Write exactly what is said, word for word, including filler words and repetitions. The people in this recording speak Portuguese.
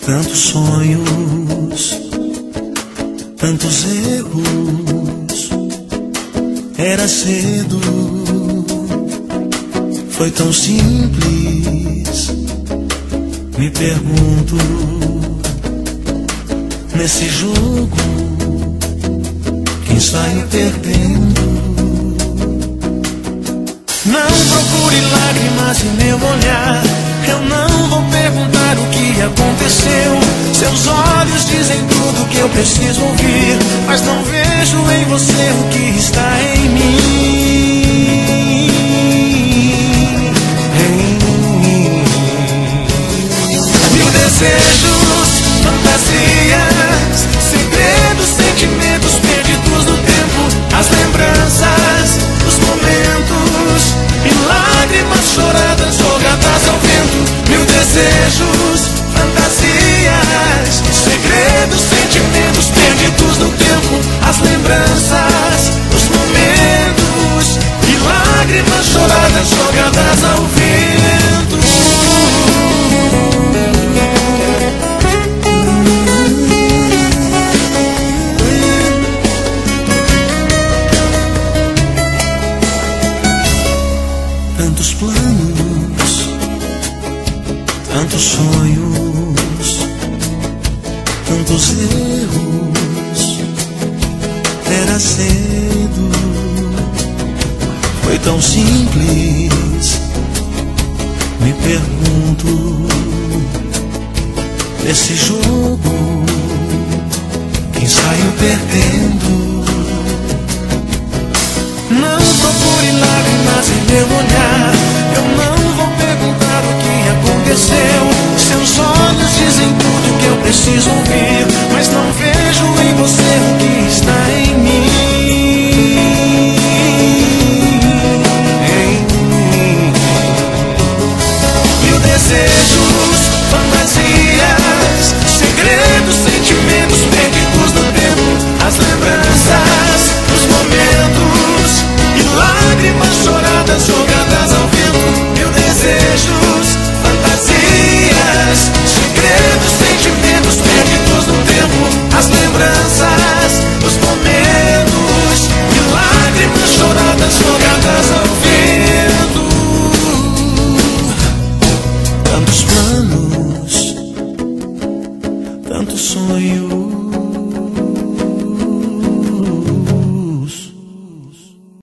Tantos sonhos, tantos erros. Era cedo, foi tão simples. Me pergunto, nesse jogo, quem sai perdendo? Não procure lágrimas em meu olhar. Eu não vou perguntar o que aconteceu. Seus olhos dizem tudo que eu preciso ouvir, mas não vejo em você o que está em mim. Em mim. Mil desejos, fantasias, segredos, sentimentos perdidos no tempo, as lembranças, os momentos e lágrimas choradas jogadas ao vento. Mil desejos, fantasias, segredos, sentimentos perdidos no tempo, as lembranças, os momentos e lágrimas choradas jogadas ao vento. Tantos planos, tantos sonhos, tantos erros. Era cedo, foi tão simples. Me pergunto, nesse jogo, quem saiu perdendo? Não procure lágrimas em meu olhar. Eu não vou perguntar o que aconteceu. Seus olhos dizem tudo que eu preciso ouvir, mas não vejo em você o que está em mim. Em mim. Mil desejos, fantasias, segredos, sentimentos perdidos no tempo, as lembranças, os momentos e lágrimas choradas jogadas ao vento. Mil desejos, fantasias, segredos, sentimentos perdidos no tempo, as lembranças, os momentos e lágrimas choradas jogadas ao vento. Tantos planos, tantos sonhos,